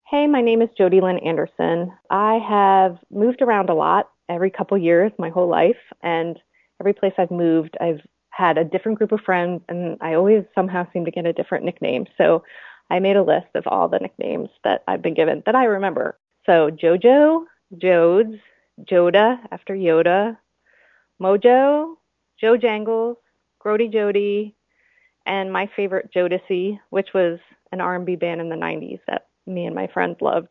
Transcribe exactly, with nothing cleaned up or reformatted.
Hey, my name is Jody Lynn Anderson. I have moved around a lot every couple years my whole life, and every place I've moved, I've had a different group of friends, and I always somehow seem to get a different nickname. So I made a list of all the nicknames that I've been given that I remember. So Jojo, Jodes, Joda after Yoda, Mojo, Joe Jangles, Grody Jody, and my favorite Jodeci, which was an R and B band in the nineties that me and my friends loved.